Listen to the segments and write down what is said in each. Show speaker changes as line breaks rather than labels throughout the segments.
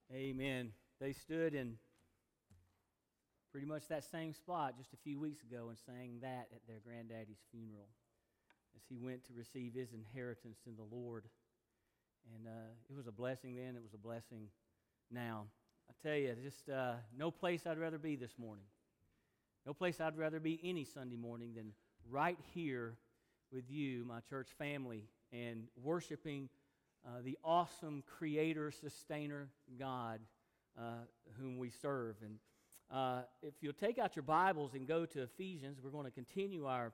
Amen. They stood in pretty much that same spot just a few weeks ago and sang that at their granddaddy's funeral as he went to receive his inheritance in the Lord. And it was a blessing then, it was a blessing now. I tell you, just no place I'd rather be this morning. No place I'd rather be any Sunday morning than right here with you, my church family, and worshiping the awesome Creator, Sustainer God whom we serve. And if you'll take out your Bibles and go to Ephesians, we're going to continue our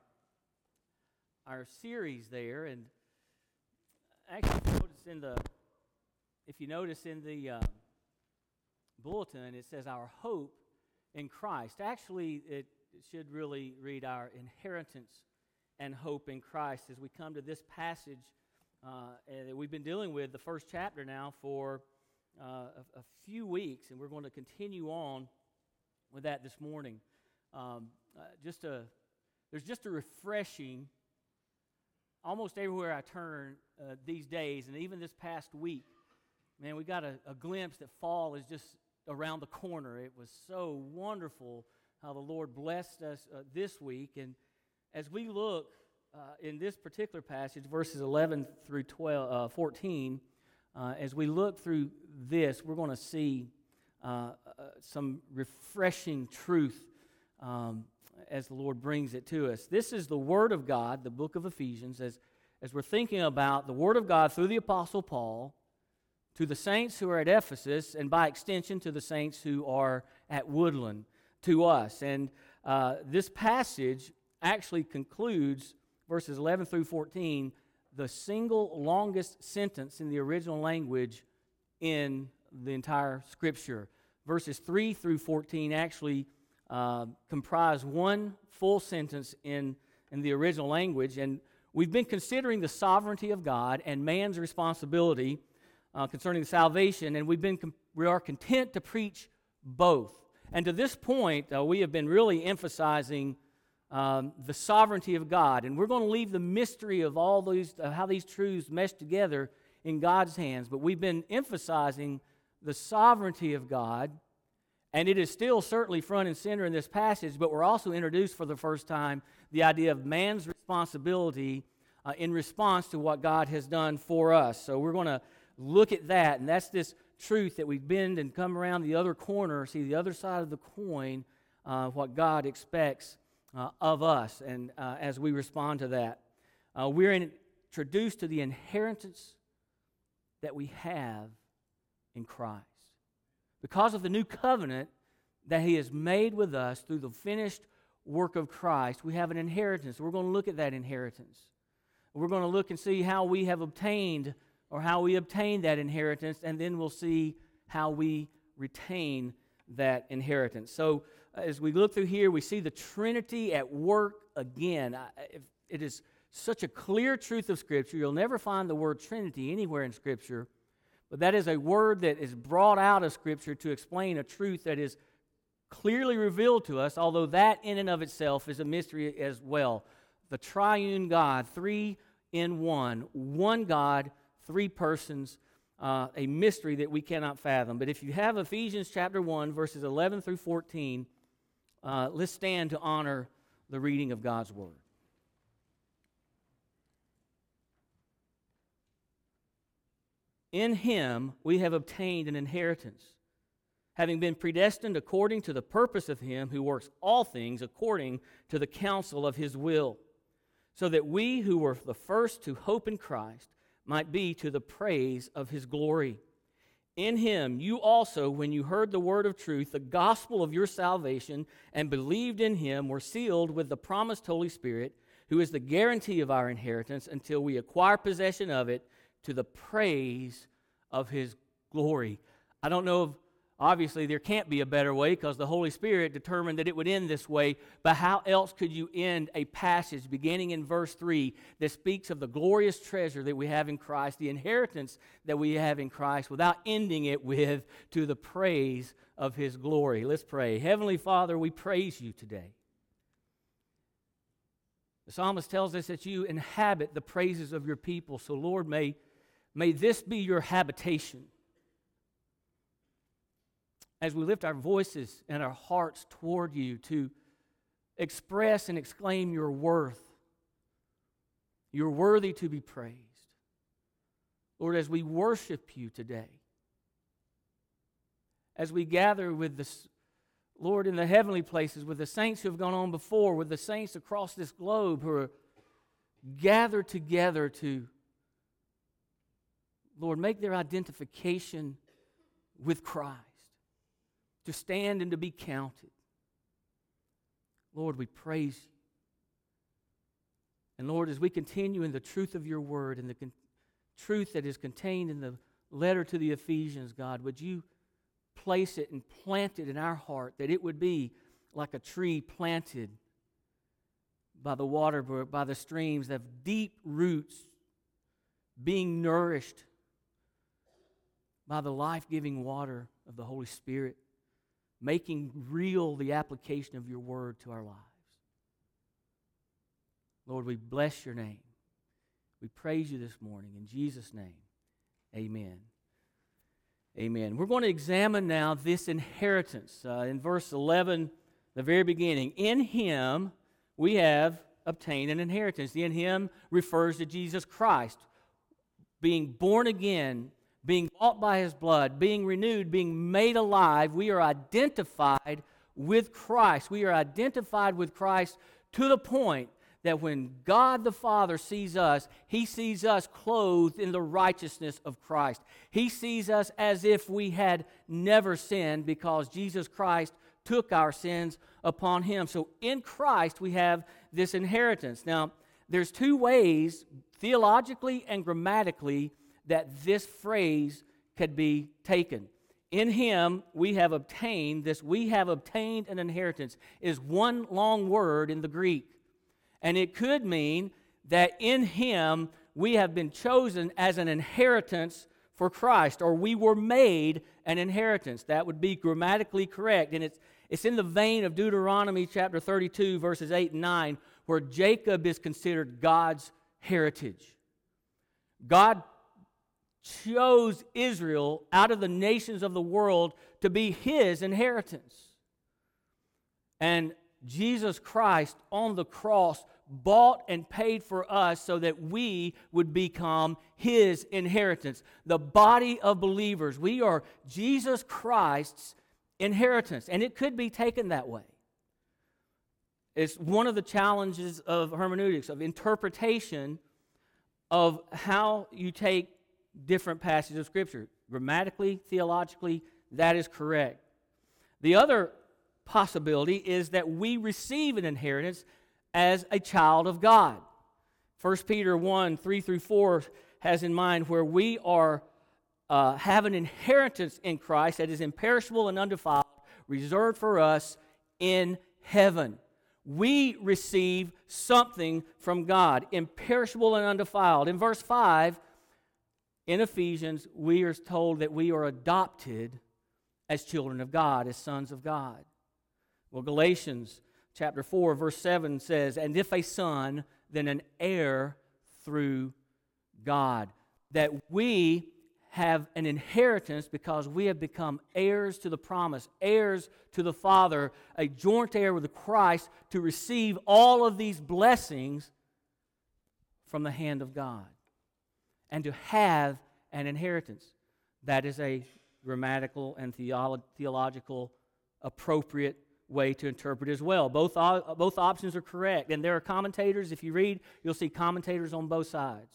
series there. And actually, if you notice in the bulletin, it says our hope in Christ. Actually, it should really read our inheritance and hope in Christ as we come to this passage that we've been dealing with, the first chapter now, for a few weeks, and we're going to continue on with that this morning. There's just a refreshing, almost everywhere I turn these days, and even this past week, man, we got a glimpse that fall is just around the corner. It was so wonderful how the Lord blessed us this week. And as we look in this particular passage, verses 11 through 14, as we look through this, we're going to see some refreshing truth as the Lord brings it to us. This is the Word of God, the book of Ephesians, as we're thinking about the Word of God through the Apostle Paul to the saints who are at Ephesus, and by extension to the saints who are at Woodland, to us. And this passage actually concludes, verses 11 through 14, the single longest sentence in the original language in the entire Scripture. Verses 3 through 14 actually comprise one full sentence in the original language. And we've been considering the sovereignty of God and man's responsibility concerning salvation, and we are content to preach both. And to this point, we have been really emphasizing the sovereignty of God, and we're going to leave the mystery of all these, how these truths mesh together in God's hands. But we've been emphasizing the sovereignty of God, and it is still certainly front and center in this passage. But we're also introduced for the first time the idea of man's responsibility in response to what God has done for us. So we're going to look at that, and that's this truth that we bend and come around the other corner, see the other side of the coin, what God expects of us, and as we respond to that. We're introduced to the inheritance that we have in Christ. Because of the new covenant that He has made with us through the finished work of Christ, we have an inheritance. We're going to look at that inheritance. We're going to look and see how we have obtained or how we obtain that inheritance, and then we'll see how we retain that inheritance. So as we look through here, we see the Trinity at work again. It is such a clear truth of Scripture. You'll never find the word Trinity anywhere in Scripture, but that is a word that is brought out of Scripture to explain a truth that is clearly revealed to us, although that in and of itself is a mystery as well. The triune God, three in one God, three persons, a mystery that we cannot fathom. But if you have Ephesians chapter 1, verses 11 through 14, let's stand to honor the reading of God's Word. In Him we have obtained an inheritance, having been predestined according to the purpose of Him who works all things according to the counsel of His will, so that we who were the first to hope in Christ might be to the praise of His glory. In Him you also, when you heard the word of truth, the gospel of your salvation, and believed in Him, were sealed with the promised Holy Spirit, who is the guarantee of our inheritance until we acquire possession of it to the praise of His glory. I don't know if, obviously there can't be a better way because the Holy Spirit determined that it would end this way, but how else could you end a passage beginning in verse 3 that speaks of the glorious treasure that we have in Christ, the inheritance that we have in Christ, without ending it with to the praise of His glory? Let's pray. Heavenly Father, we praise You today. The psalmist tells us that You inhabit the praises of Your people, so Lord, may this be Your habitation. as we lift our voices and our hearts toward you to express and exclaim your worth. You're worthy to be praised. Lord, as we worship you today, as we gather with the Lord in the heavenly places, with the saints who have gone on before, with the saints across this globe who are gathered together to, Lord, make their identification with Christ, to stand and to be counted. Lord, we praise you. And Lord, as we continue in the truth of your word and the truth that is contained in the letter to the Ephesians, God, would you place it and plant it in our heart, that it would be like a tree planted by the water, by the streams that have deep roots, being nourished by the life-giving water of the Holy Spirit, making real the application of your word to our lives. Lord, we bless your name. We praise you this morning. In Jesus' name, amen. Amen. We're going to examine now this inheritance. In verse 11, the very beginning, in him we have obtained an inheritance. The in him refers to Jesus Christ, being born again, being bought by his blood, being renewed, being made alive. We are identified with Christ. We are identified with Christ to the point that when God the Father sees us, he sees us clothed in the righteousness of Christ. He sees us as if we had never sinned because Jesus Christ took our sins upon him. So in Christ we have this inheritance. Now, there's two ways, theologically and grammatically, that this phrase could be taken. In him we have obtained, this we have obtained an inheritance is one long word in the Greek. And it could mean that in him we have been chosen as an inheritance for Christ, or we were made an inheritance. That would be grammatically correct. And it's in the vein of Deuteronomy chapter 32, verses 8 and 9, where Jacob is considered God's heritage. God chose Israel out of the nations of the world to be his inheritance. And Jesus Christ on the cross bought and paid for us so that we would become his inheritance. The body of believers, we are Jesus Christ's inheritance, and it could be taken that way. It's one of the challenges of hermeneutics, of interpretation of how you take different passages of Scripture. Grammatically, theologically, that is correct. The other possibility is that we receive an inheritance as a child of God. 1 Peter 1, 3 through 4 has in mind where we are have an inheritance in Christ that is imperishable and undefiled, reserved for us in heaven. We receive something from God, imperishable and undefiled. In verse 5, in Ephesians, we are told that we are adopted as children of God, as sons of God. Well, Galatians chapter 4, verse 7 says, and if a son, then an heir through God. That we have an inheritance because we have become heirs to the promise, heirs to the Father, a joint heir with Christ to receive all of these blessings from the hand of God. And to have an inheritance. That is a grammatical and theological appropriate way to interpret as well. Both options are correct. And there are commentators, if you read, you'll see commentators on both sides.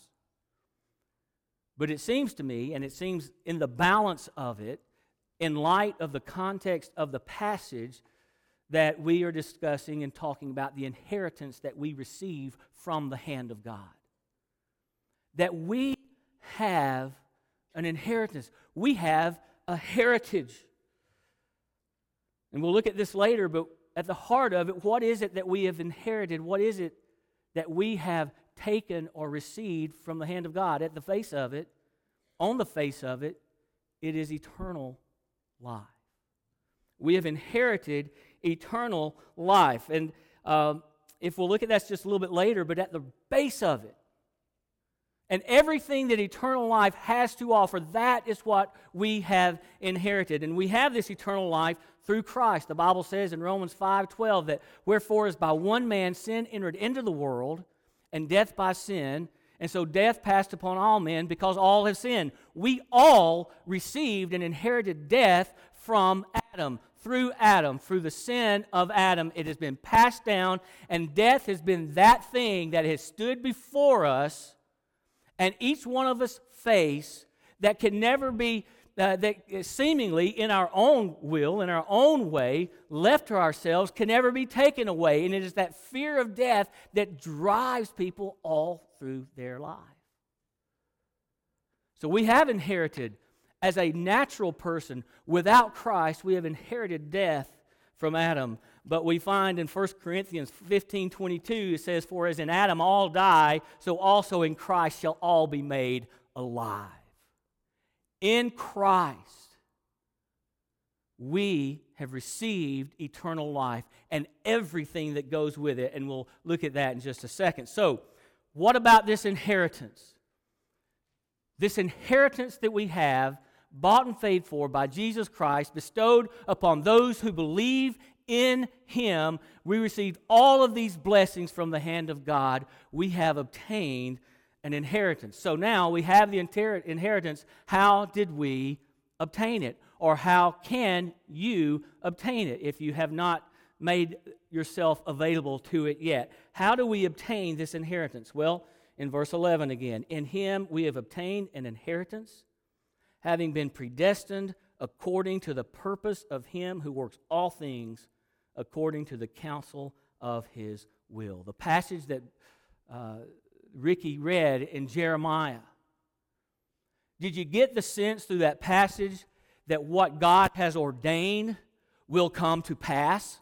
But it seems to me, and it seems in the balance of it, in light of the context of the passage, that we are discussing and talking about the inheritance that we receive from the hand of God. That we have an inheritance. We have a heritage. And we'll look at this later, but at the heart of it, what is it that we have inherited? What is it that we have taken or received from the hand of God? At the face of it, on the face of it, it is eternal life. We have inherited eternal life. And if we'll look at that just a little bit later, but at the base of it, And everything that eternal life has to offer, that is what we have inherited. And we have this eternal life through Christ. The Bible says in Romans 5:12 that, wherefore as by one man sin entered into the world, and death by sin, and so death passed upon all men because all have sinned. We all received and inherited death from Adam. Through the sin of Adam, it has been passed down, and death has been that thing that has stood before us, and each one of us face, that can never be, that seemingly in our own will, in our own way, left to ourselves, can never be taken away. And it is that fear of death that drives people all through their life. So we have inherited, as a natural person, without Christ, we have inherited death from Adam. But we find in 1 Corinthians 15:22, it says, for as in Adam all die, so also in Christ shall all be made alive. In Christ, we have received eternal life and everything that goes with it, and we'll look at that in just a second. So, what about this inheritance? This inheritance that we have, bought and paid for by Jesus Christ, bestowed upon those who believe in Him, we received all of these blessings from the hand of God. We have obtained an inheritance. So now we have the inheritance. How did we obtain it? Or how can you obtain it if you have not made yourself available to it yet? How do we obtain this inheritance? Well, in verse 11 again, in Him we have obtained an inheritance, having been predestined according to the purpose of Him who works all things according to the counsel of His will. The passage that Ricky read in Jeremiah. Did you get the sense through that passage that what God has ordained will come to pass?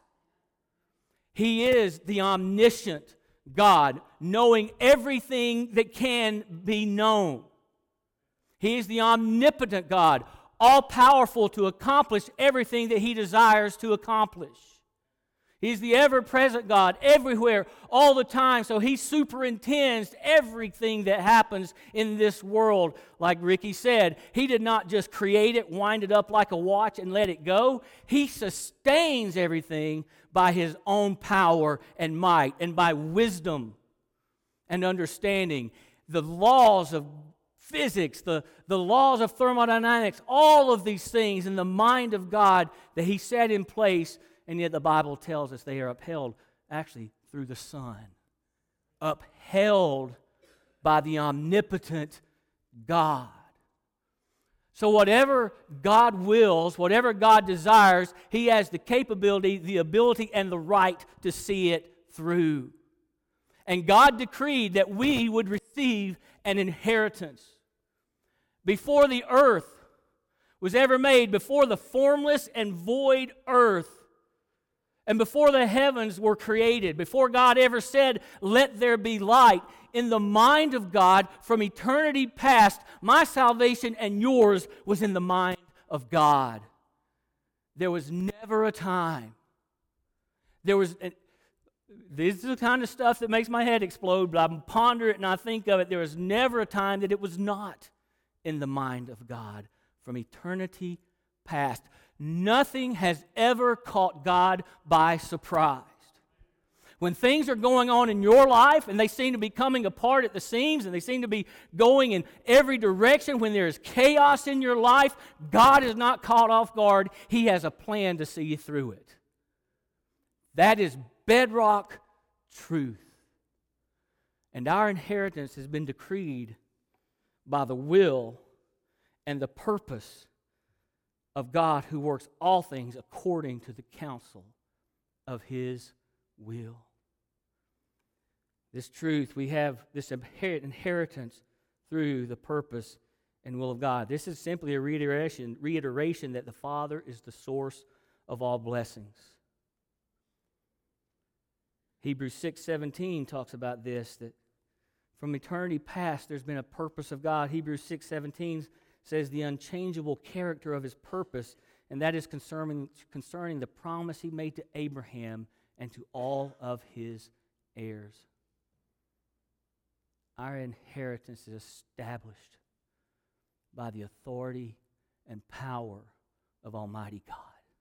He is the omniscient God, knowing everything that can be known. He is the omnipotent God, all-powerful to accomplish everything that He desires to accomplish. He's the ever-present God, everywhere, all the time, so He superintends everything that happens in this world. Like Ricky said, He did not just create it, wind it up like a watch, and let it go. He sustains everything by His own power and might, and by wisdom and understanding. The laws of physics, the laws of thermodynamics, all of these things in the mind of God that He set in place. And yet the Bible tells us they are upheld actually through the Son. Upheld by the omnipotent God. So whatever God wills, whatever God desires, He has the capability, the ability, and the right to see it through. And God decreed that we would receive an inheritance. Before the earth was ever made, before the formless and void earth, and before the heavens were created, before God ever said, let there be light, in the mind of God from eternity past, my salvation and yours was in the mind of God. There was never a time. This is the kind of stuff that makes my head explode, but I ponder it and I think of it. There was never a time that it was not in the mind of God from eternity past. Nothing has ever caught God by surprise. When things are going on in your life and they seem to be coming apart at the seams and they seem to be going in every direction, when there is chaos in your life, God is not caught off guard. He has a plan to see you through it. That is bedrock truth. And our inheritance has been decreed by the will and the purpose of God, who works all things according to the counsel of His will. This truth, we have this inheritance through the purpose and will of God. This is simply a reiteration that the Father is the source of all blessings. Hebrews 6:17 talks about this, that from eternity past there's been a purpose of God. Hebrews 6:17 says the unchangeable character of His purpose, and that is concerning the promise He made to Abraham and to all of his heirs. our inheritance is established by the authority and power of Almighty God.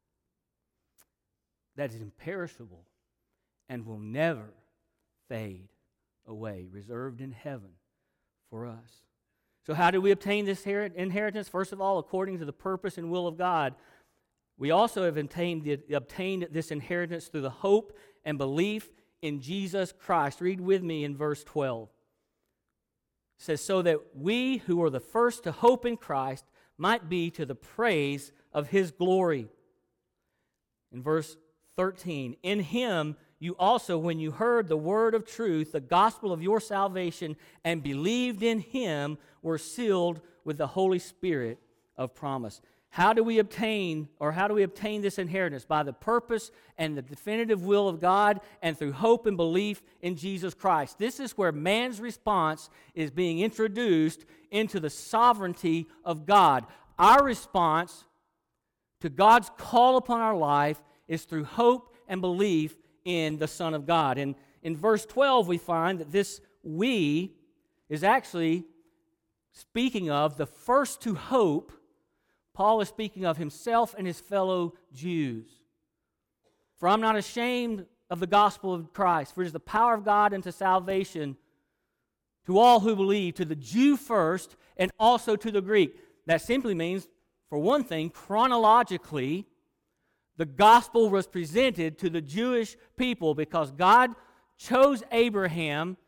That is imperishable and will never fade away, reserved in heaven for us. So how do we obtain this inheritance? First of all, according to the purpose and will of God. We also have obtained this inheritance through the hope and belief in Jesus Christ. Read with me in verse 12. It says, so that we who are the first to hope in Christ might be to the praise of His glory. In verse 13, in Him you also, when you heard the word of truth, the gospel of your salvation, and believed in Him, were sealed with the Holy Spirit of promise. How do we obtain this inheritance? By the purpose and the definitive will of God and through hope and belief in Jesus Christ. This is where man's response is being introduced into the sovereignty of God. Our response to God's call upon our life is through hope and belief in the Son of God. And in verse 12 we find that this "we" is actually speaking of the first to hope. Paul is speaking of himself and his fellow Jews. For I'm not ashamed of the gospel of Christ, for it is the power of God unto salvation to all who believe, to the Jew first and also to the Greek. That simply means, for one thing, chronologically, the gospel was presented to the Jewish people because God chose Abraham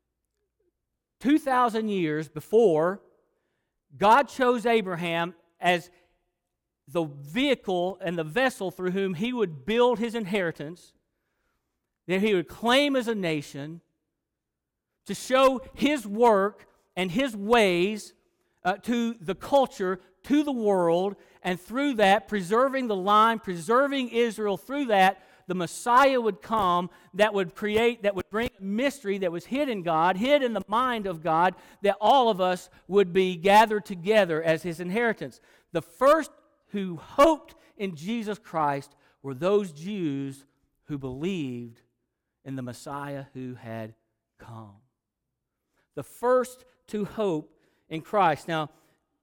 2,000 years before. God chose Abraham as the vehicle and the vessel through whom He would build His inheritance, that He would claim as a nation, to show His work and His ways to the culture, to the world, and through that, preserving the line, preserving Israel. Through that, the Messiah would come that would bring a mystery that was hid in God, hid in the mind of God, that all of us would be gathered together as His inheritance. The first who hoped in Jesus Christ were those Jews who believed in the Messiah who had come. The first to hope in Christ. Now,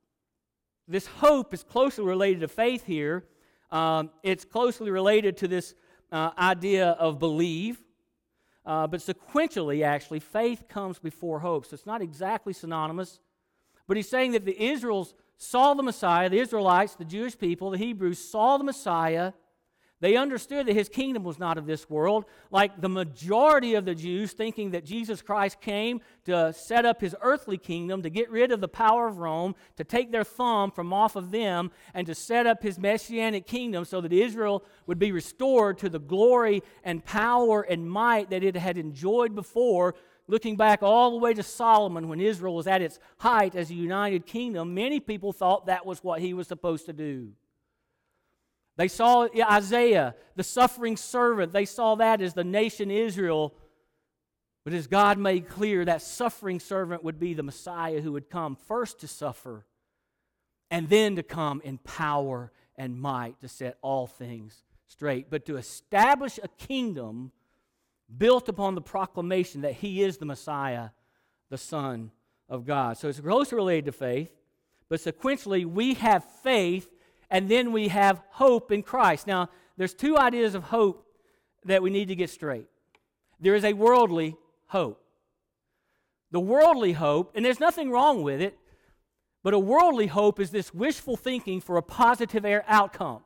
this hope is closely related to faith here. It's closely related to this idea of believe. But sequentially, actually, faith comes before hope. So it's not exactly synonymous. But he's saying that the Israelites saw the Messiah, the Israelites, the Jewish people, the Hebrews saw the Messiah. They understood that His kingdom was not of this world, like the majority of the Jews thinking that Jesus Christ came to set up His earthly kingdom, to get rid of the power of Rome, to take their thumb from off of them, and to set up His messianic kingdom so that Israel would be restored to the glory and power and might that it had enjoyed before. Looking back all the way to Solomon, when Israel was at its height as a united kingdom, many people thought that was what he was supposed to do. They saw Isaiah, the suffering servant. They saw that as the nation Israel. But as God made clear, that suffering servant would be the Messiah who would come first to suffer and then to come in power and might to set all things straight. But to establish a kingdom built upon the proclamation that He is the Messiah, the Son of God. So it's closely related to faith, but sequentially we have faith and then we have hope in Christ. Now, there's two ideas of hope that we need to get straight. There is a worldly hope. The worldly hope, and there's nothing wrong with it, but a worldly hope is this wishful thinking for a positive outcome.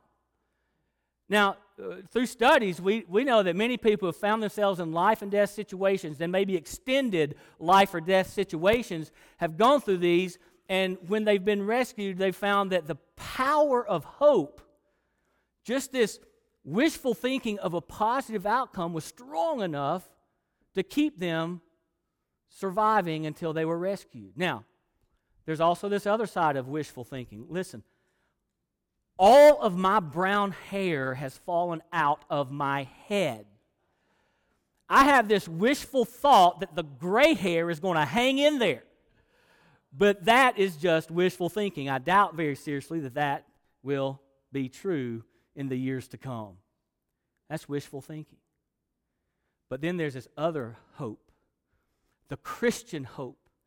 Now, through studies, we know that many people have found themselves in life and death situations, and maybe extended life or death situations, have gone through these, and when they've been rescued, they've found that the power of hope, just this wishful thinking of a positive outcome, was strong enough to keep them surviving until they were rescued. Now, there's also this other side of wishful thinking. Listen. All of my brown hair has fallen out of my head. I have this wishful thought that the gray hair is going to hang in there. But that is just wishful thinking. I doubt very seriously that that will be true in the years to come. That's wishful thinking. But then there's this other hope, the Christian hope,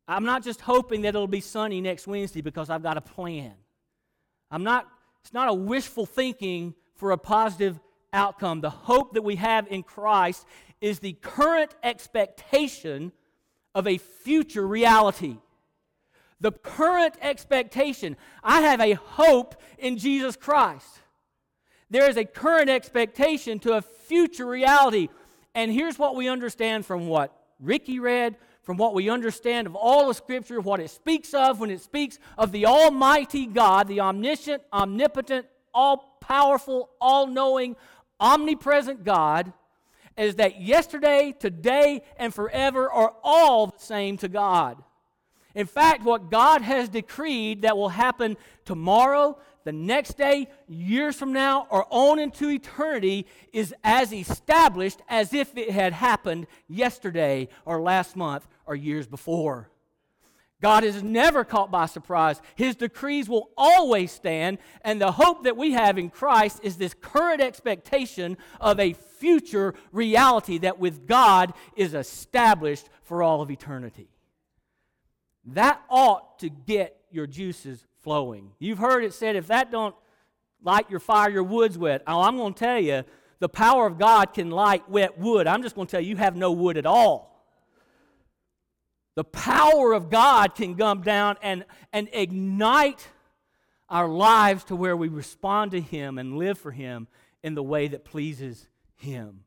I'm not just hoping that it'll be sunny next Wednesday because I've got a plan. It's not a wishful thinking for a positive outcome. The hope that we have in Christ is the current expectation of a future reality. The current expectation. I have a hope in Jesus Christ. There is a current expectation to a future reality. And here's what we understand from what Ricky read, from what we understand of all of Scripture, what it speaks of when it speaks of the Almighty God, the omniscient, omnipotent, all-powerful, all-knowing, omnipresent God, is that yesterday, today, and forever are all the same to God. In fact, what God has decreed that will happen tomorrow, the next day, years from now, or on into eternity is as established as if it had happened yesterday or last month or years before. God is never caught by surprise. His decrees will always stand, and the hope that we have in Christ is this current expectation of a future reality that with God is established for all of eternity. That ought to get your juices flowing. You've heard it said, if that don't light your fire, your wood's wet. Oh, I'm going to tell you, the power of God can light wet wood. I'm just going to tell you, you have no wood at all. The power of God can come down and ignite our lives to where we respond to Him and live for Him in the way that pleases Him.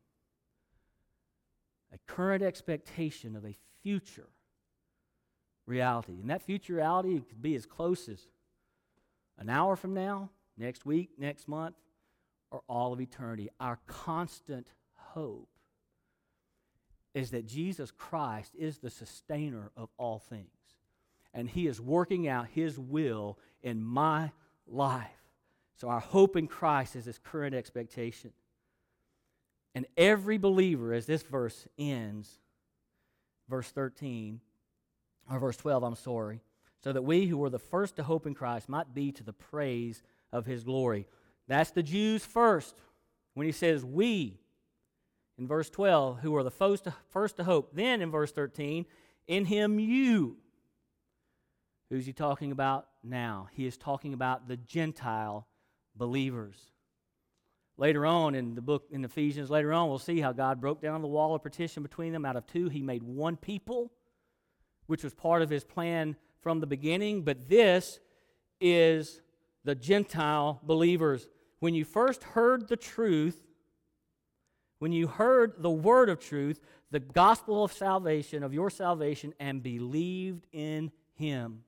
A current expectation of a future reality. And that future reality could be as close as an hour from now, next week, next month, or all of eternity. Our constant hope is that Jesus Christ is the sustainer of all things. And He is working out His will in my life. So our hope in Christ is this current expectation. And every believer, as this verse ends, verse 13, or verse 12, so that we who were the first to hope in Christ might be to the praise of His glory. That's the Jews first. When he says we, in verse 12, who are the first to hope. Then in verse 13, in Him you. Who's he talking about now? He is talking about the Gentile believers. Later on in the book, in Ephesians, later on, we'll see how God broke down the wall of partition between them. Out of two, He made one people, which was part of His plan from the beginning. But this is the Gentile believers. When you first heard the truth, when you heard the word of truth, the gospel of salvation, of your salvation, and believed in Him.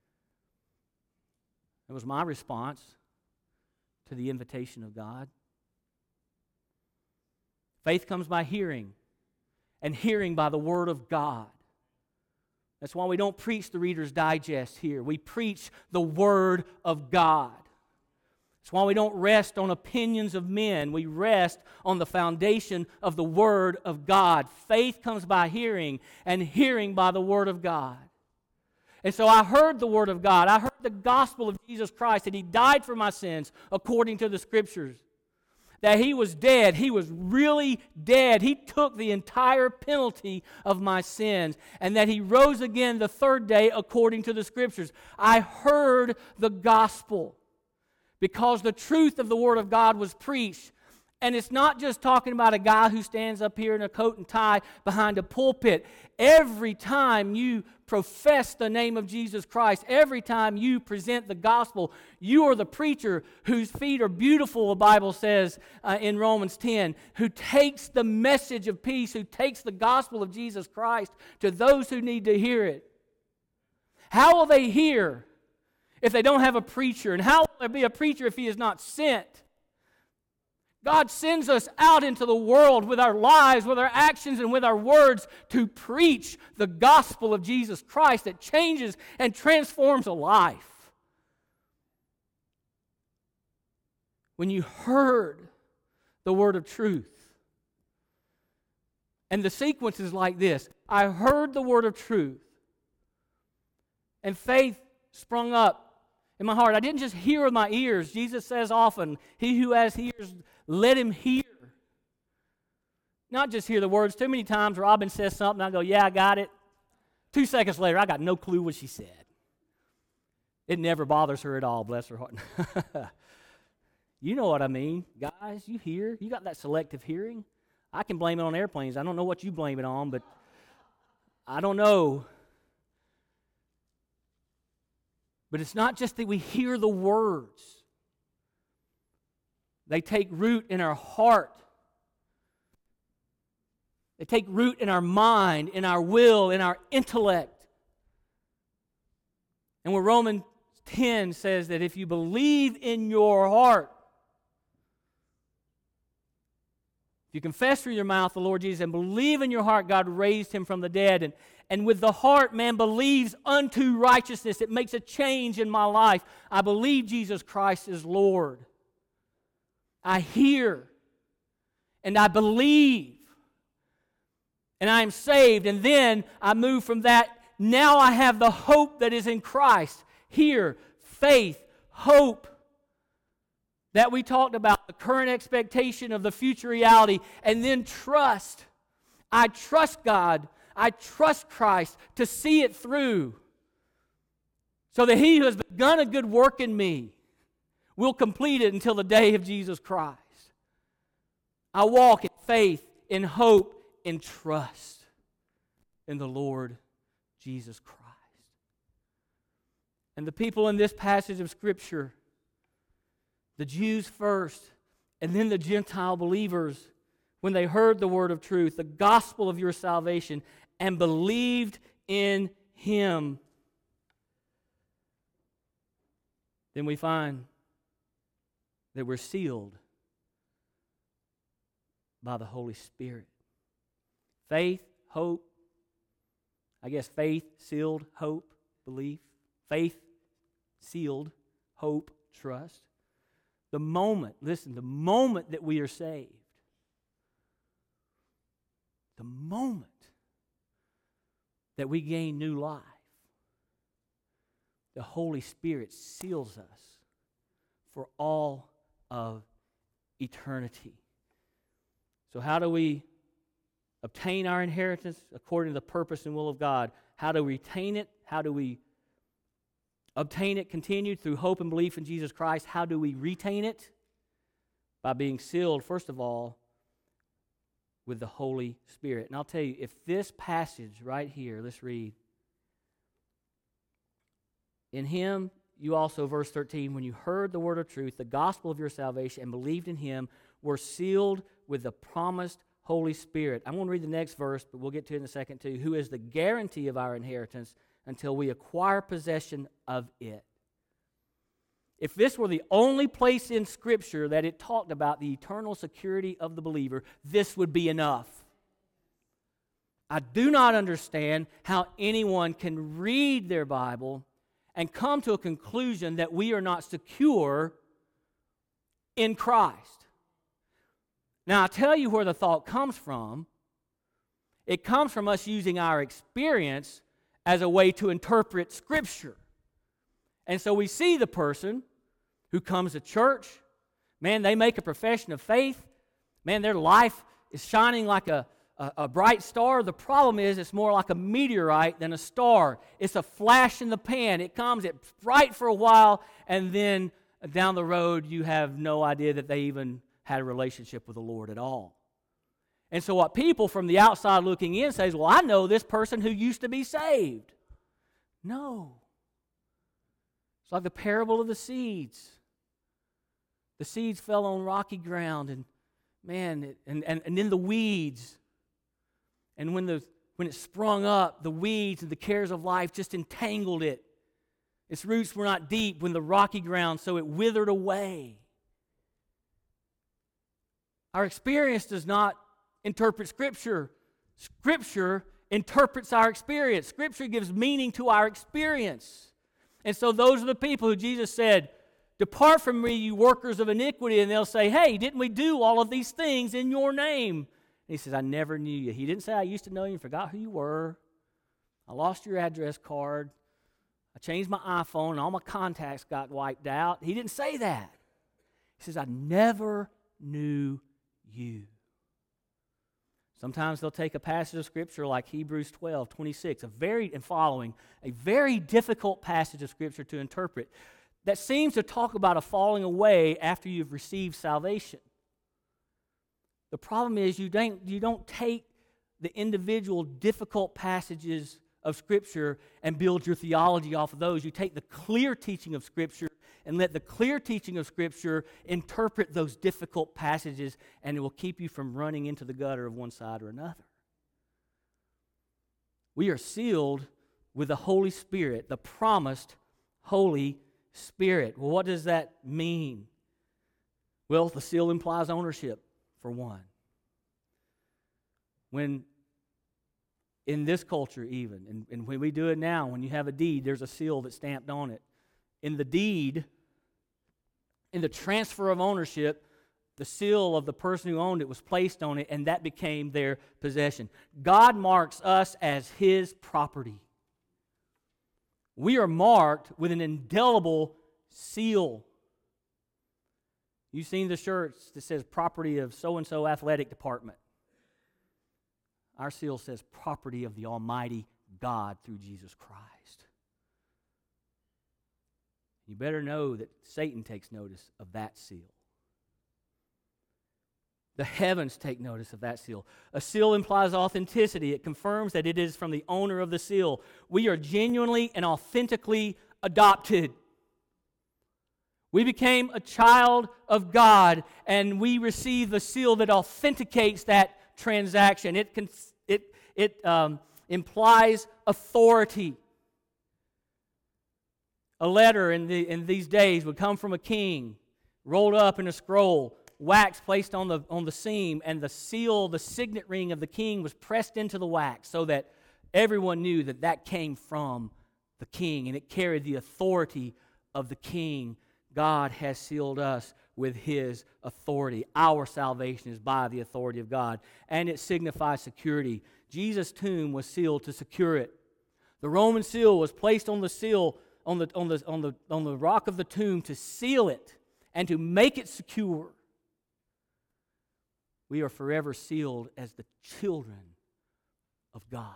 It was my response to the invitation of God. Faith comes by hearing, and hearing by the Word of God. That's why we don't preach the Reader's Digest here. We preach the Word of God. That's why we don't rest on opinions of men. We rest on the foundation of the Word of God. Faith comes by hearing, and hearing by the Word of God. And so I heard the Word of God. I heard the gospel of Jesus Christ, that He died for my sins according to the Scriptures. That He was dead. He was really dead. He took the entire penalty of my sins. And that He rose again the third day according to the Scriptures. I heard the gospel because the truth of the Word of God was preached. And it's not just talking about a guy who stands up here in a coat and tie behind a pulpit. Every time you profess the name of Jesus Christ, every time you present the gospel, you are the preacher whose feet are beautiful, the Bible says in Romans 10, who takes the message of peace, who takes the gospel of Jesus Christ to those who need to hear it. How will they hear if they don't have a preacher? And how will there be a preacher if he is not sent? God sends us out into the world with our lives, with our actions, and with our words to preach the gospel of Jesus Christ that changes and transforms a life. When you heard the word of truth, and the sequence is like this: I heard the word of truth, and faith sprung up in my heart. I didn't just hear with my ears. Jesus says often, he who has ears, let him hear. Not just hear the words. Too many times Robin says something, I go, yeah, I got it. 2 seconds later, I got no clue what she said. It never bothers her at all, bless her heart. You know what I mean, guys. You hear. You got that selective hearing. I can blame it on airplanes. I don't know what you blame it on, but I don't know. But it's not just that we hear the words. They take root in our heart. They take root in our mind, in our will, in our intellect. And what Romans 10 says that if you believe in your heart, if you confess with your mouth the Lord Jesus and believe in your heart God raised him from the dead, and with the heart man believes unto righteousness, it makes a change in my life. I believe Jesus Christ is Lord. I hear and I believe and I am saved, and then I move from that. Now I have the hope that is in Christ. Here, faith, hope that we talked about, the current expectation of the future reality, and then trust. I trust God. I trust Christ to see it through so that he who has begun a good work in me will complete it until the day of Jesus Christ. I walk in faith, in hope, in trust in the Lord Jesus Christ. And the people in this passage of Scripture, the Jews first, and then the Gentile believers, when they heard the word of truth, the gospel of your salvation, and believed in him, then we find that we're sealed by the Holy Spirit. Faith, hope, I guess faith, sealed, hope, belief. Faith, sealed, hope, trust. The moment that we are saved, the moment that we gain new life, the Holy Spirit seals us for all of eternity. So how do we obtain our inheritance according to the purpose and will of God? How do we retain it? How do we obtain it continued? Through hope and belief in Jesus Christ. How do we retain it? By being sealed, first of all, with the Holy Spirit. And I'll tell you, if this passage right here, let's read. In him, you also, verse 13, when you heard the word of truth, the gospel of your salvation, and believed in him, were sealed with the promised Holy Spirit. I'm going to read the next verse, but we'll get to it in a second too. Who is the guarantee of our inheritance until we acquire possession of it. If this were the only place in Scripture that it talked about the eternal security of the believer, this would be enough. I do not understand how anyone can read their Bible and come to a conclusion that we are not secure in Christ. Now, I'll tell you where the thought comes from. It comes from us using our experience as a way to interpret Scripture. And so we see the person who comes to church, man, they make a profession of faith, man, their life is shining like a bright star. The problem is it's more like a meteorite than a star. It's a flash in the pan. It comes, it's bright for a while, and then down the road you have no idea that they even had a relationship with the Lord at all. And so what people from the outside looking in says, well, I know this person who used to be saved. No. It's like the parable of the seeds. The seeds fell on rocky ground, and man, and in the weeds. And when it sprung up, the weeds and the cares of life just entangled it. Its roots were not deep when the rocky ground, so it withered away. Our experience does not interpret Scripture. Scripture interprets our experience. Scripture gives meaning to our experience. And so those are the people who Jesus said, depart from me, you workers of iniquity. And they'll say, hey, didn't we do all of these things in your name? And he says, I never knew you. He didn't say, I used to know you and forgot who you were. I lost your address card. I changed my iPhone and all my contacts got wiped out. He didn't say that. He says, I never knew you. Sometimes they'll take a passage of Scripture like Hebrews 12:26, a very difficult passage of Scripture to interpret that seems to talk about a falling away after you've received salvation. The problem is you don't take the individual difficult passages of Scripture and build your theology off of those. You take the clear teaching of Scripture and let the clear teaching of Scripture interpret those difficult passages, and it will keep you from running into the gutter of one side or another. We are sealed with the Holy Spirit, the promised Holy Spirit. Well, what does that mean? Well, the seal implies ownership, for one. When in this culture even, and when we do it now, when you have a deed, there's a seal that's stamped on it. In the deed, in the transfer of ownership, the seal of the person who owned it was placed on it, and that became their possession. God marks us as His property. We are marked with an indelible seal. You've seen the shirts that says property of so-and-so athletic department. Our seal says property of the Almighty God through Jesus Christ. You better know that Satan takes notice of that seal. The heavens take notice of that seal. A seal implies authenticity. It confirms that it is from the owner of the seal. We are genuinely and authentically adopted. We became a child of God, and we receive the seal that authenticates that transaction. It implies authority. A letter in these days would come from a king, rolled up in a scroll, wax placed on the seam, and the seal, the signet ring of the king was pressed into the wax so that everyone knew that came from the king, and it carried the authority of the king. God has sealed us with His authority. Our salvation is by the authority of God, and it signifies security. Jesus' tomb was sealed to secure it. The Roman seal was placed on the seal on the rock of the tomb to seal it and to make it secure. We are forever sealed as the children of God.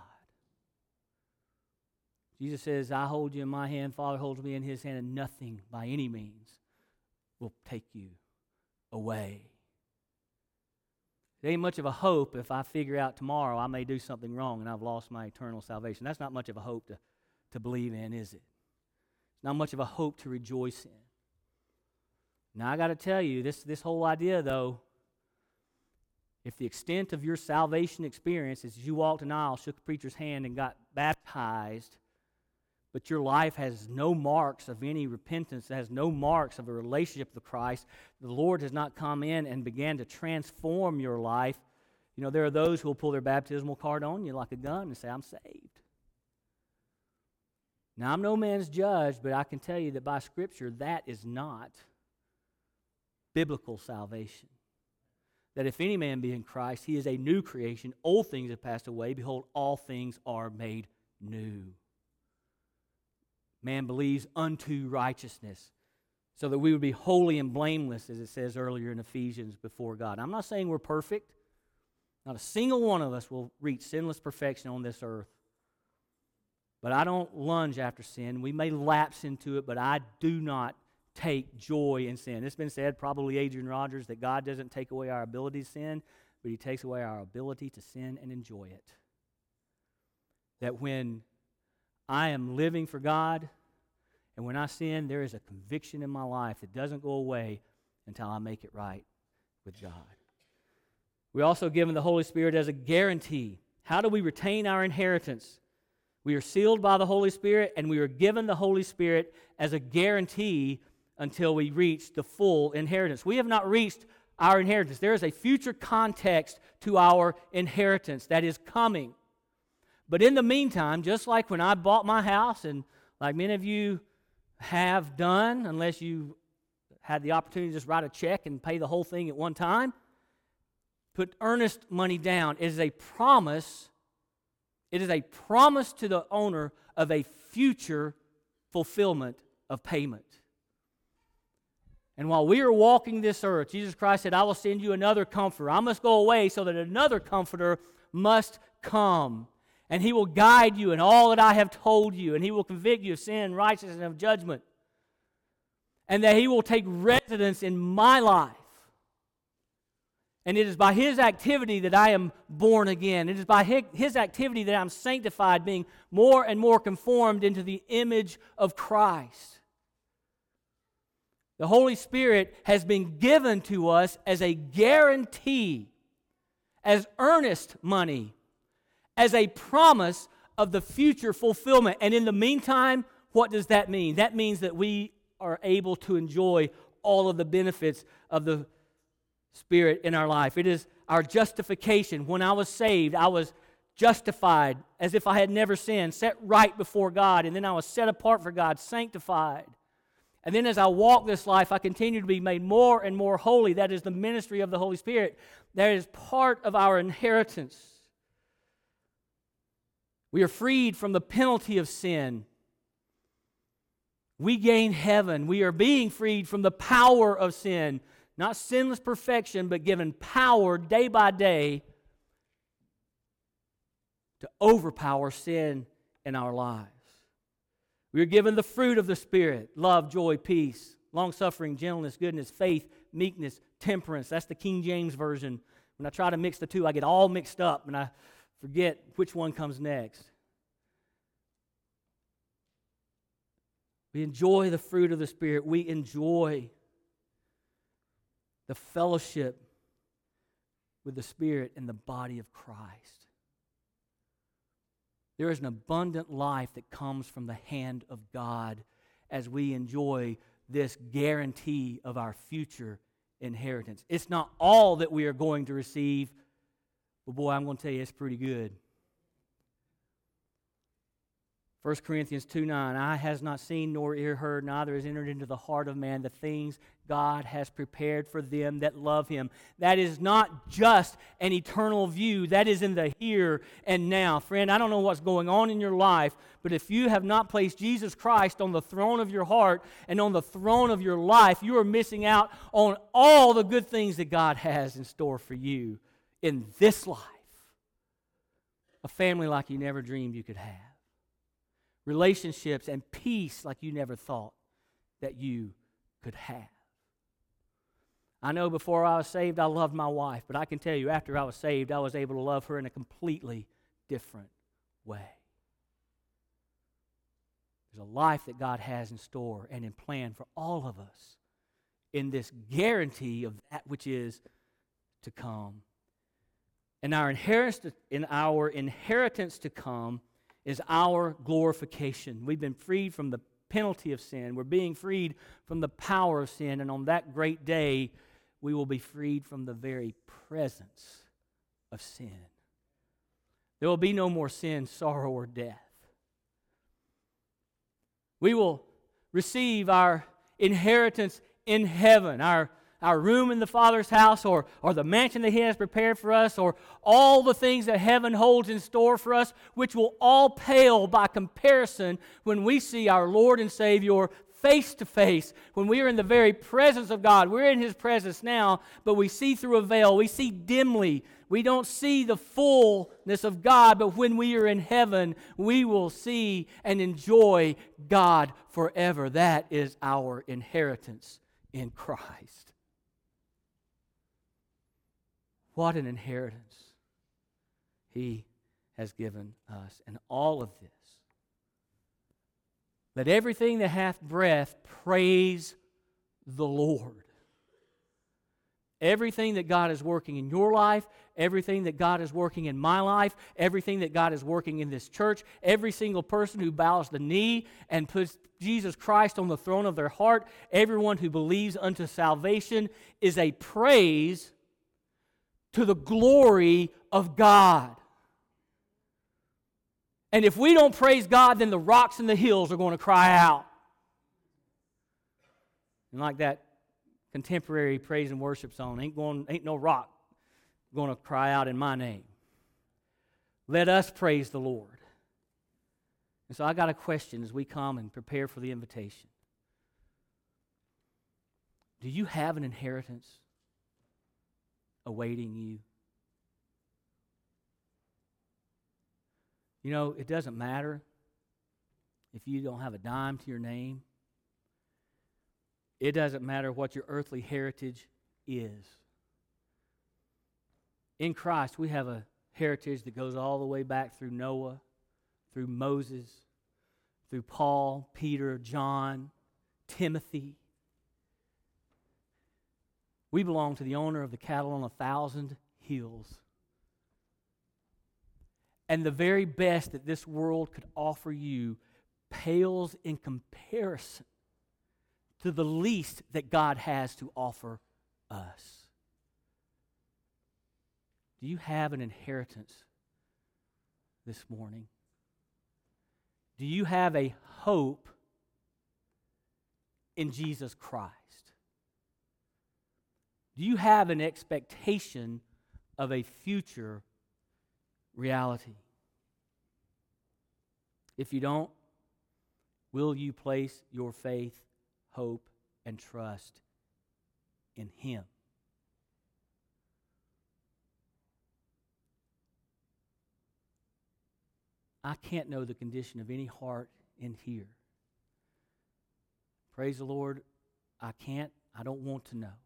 Jesus says, I hold you in my hand, Father holds me in His hand, and nothing by any means will take you away. It ain't much of a hope if I figure out tomorrow I may do something wrong and I've lost my eternal salvation. That's not much of a hope to believe in, is it? It's not much of a hope to rejoice in. Now, I got to tell you, this whole idea, though, if the extent of your salvation experience is you walked an aisle, shook the preacher's hand, and got baptized, but your life has no marks of any repentance, has no marks of a relationship with Christ, the Lord has not come in and began to transform your life. You know, there are those who will pull their baptismal card on you like a gun and say, I'm saved. Now, I'm no man's judge, but I can tell you that by Scripture, that is not biblical salvation. That if any man be in Christ, he is a new creation. Old things have passed away. Behold, all things are made new. Man believes unto righteousness, so that we would be holy and blameless, as it says earlier in Ephesians, before God. I'm not saying we're perfect. Not a single one of us will reach sinless perfection on this earth. But I don't lunge after sin. We may lapse into it, but I do not take joy in sin. It's been said, probably Adrian Rogers, that God doesn't take away our ability to sin, but He takes away our ability to sin and enjoy it. That when I am living for God, and when I sin, there is a conviction in my life that doesn't go away until I make it right with God. We're also given the Holy Spirit as a guarantee. How do we retain our inheritance? We are sealed by the Holy Spirit, and we are given the Holy Spirit as a guarantee until we reach the full inheritance. We have not reached our inheritance. There is a future context to our inheritance that is coming. But in the meantime, just like when I bought my house, and like many of you have done, unless you had the opportunity to just write a check and pay the whole thing at one time, put earnest money down. It is a promise. It is a promise to the owner of a future fulfillment of payment. And while we are walking this earth, Jesus Christ said, I will send you another comforter. I must go away so that another comforter must come. And He will guide you in all that I have told you, and He will convict you of sin, righteousness, and of judgment. And that He will take residence in my life. And it is by His activity that I am born again. It is by His activity that I'm sanctified, being more and more conformed into the image of Christ. The Holy Spirit has been given to us as a guarantee, as earnest money, as a promise of the future fulfillment. And in the meantime, what does that mean? That means that we are able to enjoy all of the benefits of the Spirit in our life. It is our justification. When I was saved, I was justified as if I had never sinned, set right before God, and then I was set apart for God, sanctified. And then as I walk this life, I continue to be made more and more holy. That is the ministry of the Holy Spirit. That is part of our inheritance. We are freed from the penalty of sin. We gain heaven. We are being freed from the power of sin. Not sinless perfection, but given power day by day to overpower sin in our lives. We are given the fruit of the Spirit: love, joy, peace, long-suffering, gentleness, goodness, faith, meekness, temperance. That's the King James Version. When I try to mix the two, I get all mixed up and I forget which one comes next. We enjoy the fruit of the Spirit. We enjoy the fellowship with the Spirit in the body of Christ. There is an abundant life that comes from the hand of God as we enjoy this guarantee of our future inheritance. It's not all that we are going to receive, but boy, I'm going to tell you, it's pretty good. 1 Corinthians 2:9, eye has not seen nor ear heard, neither has entered into the heart of man the things God has prepared for them that love Him. That is not just an eternal view. That is in the here and now. Friend, I don't know what's going on in your life, but if you have not placed Jesus Christ on the throne of your heart and on the throne of your life, you are missing out on all the good things that God has in store for you in this life. A family like you never dreamed you could have. Relationships and peace like you never thought that you could have. I know before I was saved, I loved my wife, but I can tell you after I was saved, I was able to love her in a completely different way. There's a life that God has in store and in plan for all of us in this guarantee of that which is to come. And our inheritance to come is our glorification. We've been freed from the penalty of sin. We're being freed from the power of sin. And on that great day, we will be freed from the very presence of sin. There will be no more sin, sorrow, or death. We will receive our inheritance in heaven, our room in the Father's house, or the mansion that He has prepared for us, or all the things that heaven holds in store for us, which will all pale by comparison when we see our Lord and Savior face to face, when we are in the very presence of God. We're in His presence now, but we see through a veil. We see dimly. We don't see the fullness of God, but when we are in heaven, we will see and enjoy God forever. That is our inheritance in Christ. What an inheritance He has given us. And all of this. Let everything that hath breath praise the Lord. Everything that God is working in your life, everything that God is working in my life, everything that God is working in this church, every single person who bows the knee and puts Jesus Christ on the throne of their heart, everyone who believes unto salvation is a praise to the glory of God. And if we don't praise God, then the rocks and the hills are going to cry out. And like that contemporary praise and worship song, ain't no rock going to cry out in my name. Let us praise the Lord. And so I got a question as we come and prepare for the invitation. Do you have an inheritance awaiting you? You know, it doesn't matter if you don't have a dime to your name. It doesn't matter what your earthly heritage is. In Christ, we have a heritage that goes all the way back through Noah, through Moses, through Paul, Peter, John, Timothy. We belong to the owner of the cattle on 1,000 hills. And the very best that this world could offer you pales in comparison to the least that God has to offer us. Do you have an inheritance this morning? Do you have a hope in Jesus Christ? Do you have an expectation of a future reality? If you don't, will you place your faith, hope, and trust in Him? I can't know the condition of any heart in here. Praise the Lord, I can't, I don't want to know.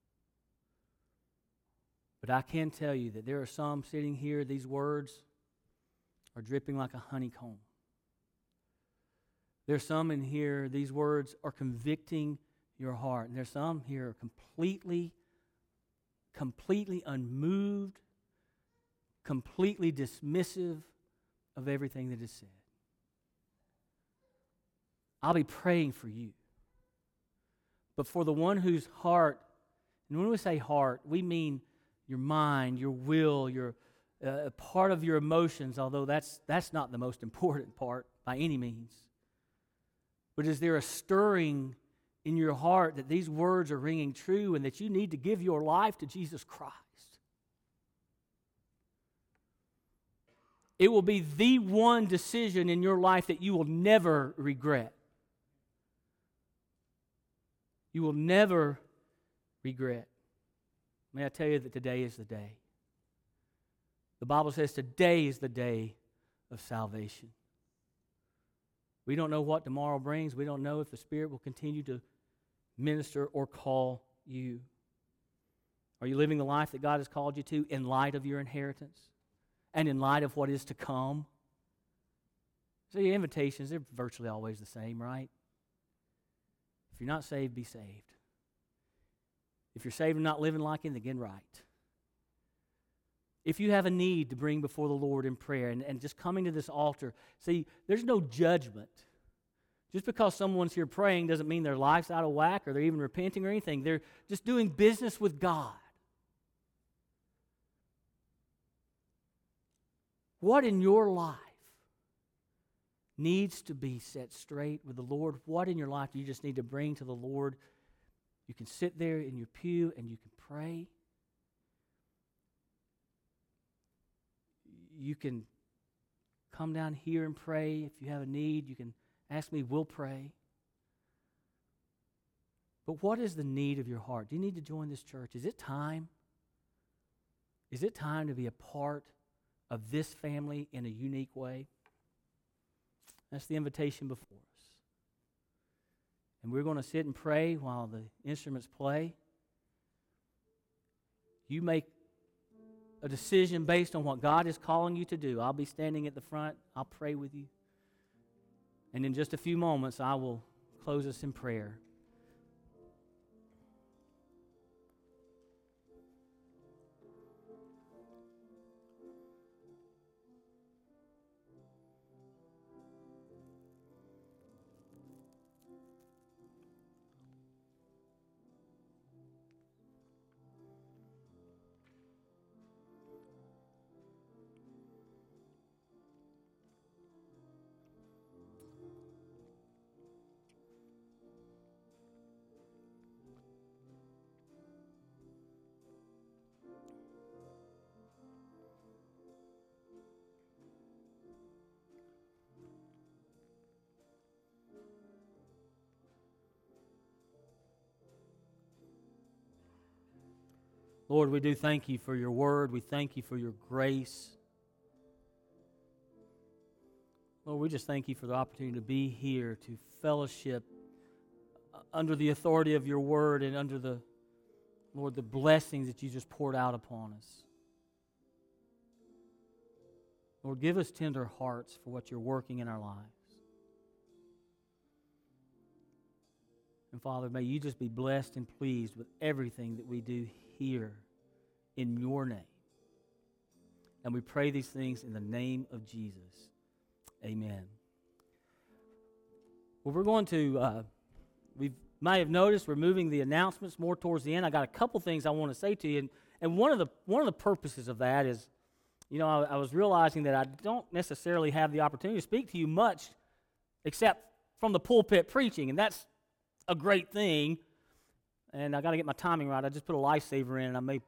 But I can tell you that there are some sitting here, these words are dripping like a honeycomb. There's some in here, these words are convicting your heart. And there's some here completely unmoved, completely dismissive of everything that is said. I'll be praying for you. But for the one whose heart, and when we say heart, we mean your mind, your will, your part of your emotions, although that's not the most important part by any means. But is there a stirring in your heart that these words are ringing true and that you need to give your life to Jesus Christ? It will be the one decision in your life that you will never regret. You will never regret. May I tell you that today is the day. The Bible says today is the day of salvation. We don't know what tomorrow brings. We don't know if the Spirit will continue to minister or call you. Are you living the life that God has called you to in light of your inheritance and in light of what is to come? So your invitations, they're virtually always the same, right? If you're not saved, be saved. If you're saved and not living like Him, then get right. If you have a need to bring before the Lord in prayer and just coming to this altar, see, there's no judgment. Just because someone's here praying doesn't mean their life's out of whack or they're even repenting or anything. They're just doing business with God. What in your life needs to be set straight with the Lord? What in your life do you just need to bring to the Lord? You can sit there in your pew and you can pray. You can come down here and pray. If you have a need, you can ask me, we'll pray. But what is the need of your heart? Do you need to join this church? Is it time? Is it time to be a part of this family in a unique way? That's the invitation before us. And we're going to sit and pray while the instruments play. You make a decision based on what God is calling you to do. I'll be standing at the front. I'll pray with you. And in just a few moments, I will close us in prayer. Lord, we do thank you for your word. We thank you for your grace. Lord, we just thank you for the opportunity to be here, to fellowship under the authority of your word and under the, Lord, the blessings that you just poured out upon us. Lord, give us tender hearts for what you're working in our lives. And Father, may you just be blessed and pleased with everything that we do here in your name. And we pray these things in the name of Jesus. Amen. Well, we're going to, we might have noticed we're moving the announcements more towards the end. I got a couple things I want to say to you. And one of the purposes of that is, you know, I was realizing that I don't necessarily have the opportunity to speak to you much except from the pulpit preaching. And that's a great thing. And I got to get my timing right. I just put a lifesaver in and I may...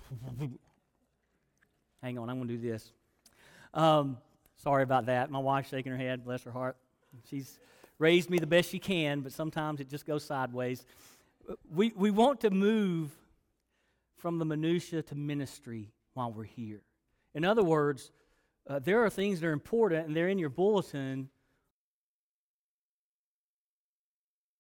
Hang on, I'm going to do this. Sorry about that. My wife's shaking her head, bless her heart. She's raised me the best she can, but sometimes it just goes sideways. We want to move from the minutia to ministry while we're here. In other words, there are things that are important, and they're in your bulletin,